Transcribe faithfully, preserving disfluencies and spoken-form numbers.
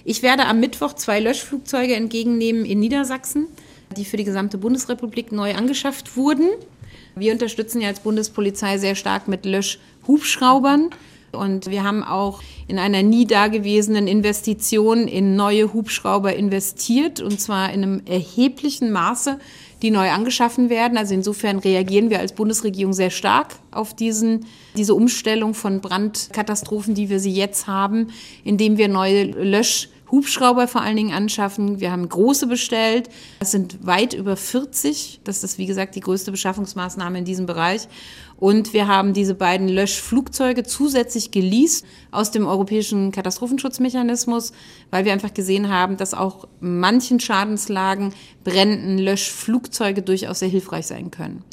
Ich werde am Mittwoch zwei Löschflugzeuge entgegennehmen in Niedersachsen, die für die gesamte Bundesrepublik neu angeschafft wurden. Wir unterstützen ja als Bundespolizei sehr stark mit Löschhubschraubern. Und wir haben auch in einer nie dagewesenen Investition in neue Hubschrauber investiert, und zwar in einem erheblichen Maße, die neu angeschaffen werden. Also insofern reagieren wir als Bundesregierung sehr stark auf diesen, diese Umstellung von Brandkatastrophen, die wir sie jetzt haben, indem wir neue Löschhubschrauber vor allen Dingen anschaffen. Wir haben große bestellt. Das sind weit über vierzig. Das ist, wie gesagt, die größte Beschaffungsmaßnahme in diesem Bereich. Und wir haben diese beiden Löschflugzeuge zusätzlich geleast aus dem europäischen Katastrophenschutzmechanismus, weil wir einfach gesehen haben, dass auch manchen Schadenslagen Bränden Löschflugzeuge durchaus sehr hilfreich sein können.